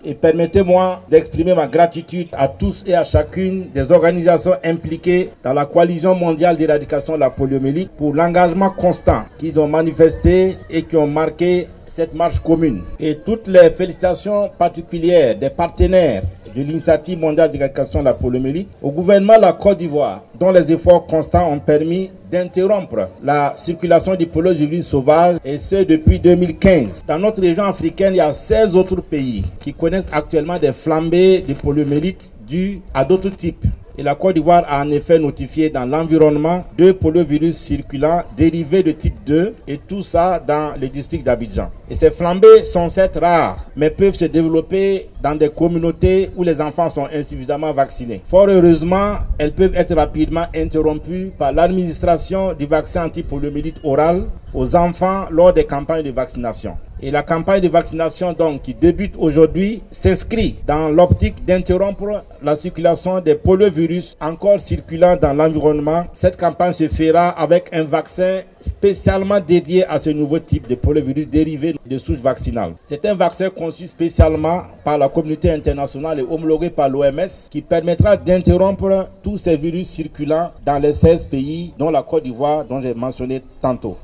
et permettez-moi d'exprimer ma gratitude à tous et à chacune des organisations impliquées dans la coalition mondiale d'éradication de la poliomyélite pour l'engagement constant qu'ils ont manifesté et qui ont marqué cette marche commune. Et toutes les félicitations particulières des partenaires de l'initiative mondiale d'éradication de la poliomyélite au gouvernement de la Côte d'Ivoire, dont les efforts constants ont permis d'interrompre la circulation du poliovirus sauvage, et ce depuis 2015. Dans notre région africaine, il y a 16 autres pays qui connaissent actuellement des flambées de poliomyélite dues à d'autres types. Et la Côte d'Ivoire a en effet notifié dans l'environnement 2 poliovirus circulants dérivés de type 2, et tout ça dans le district d'Abidjan. Et ces flambées sont certes rares, mais peuvent se développer dans des communautés où les enfants sont insuffisamment vaccinés. Fort heureusement, elles peuvent être rapidement interrompues par l'administration du vaccin anti-poliomyélite oral aux enfants lors des campagnes de vaccination. Et la campagne de vaccination donc qui débute aujourd'hui s'inscrit dans l'optique d'interrompre la circulation des poliovirus encore circulant dans l'environnement. Cette campagne se fera avec un vaccin spécialement dédié à ce nouveau type de poliovirus dérivé de souches vaccinales. C'est un vaccin conçu spécialement par la communauté internationale et homologué par l'OMS qui permettra d'interrompre tous ces virus circulants dans les 16 pays dont la Côte d'Ivoire dont j'ai mentionné tantôt.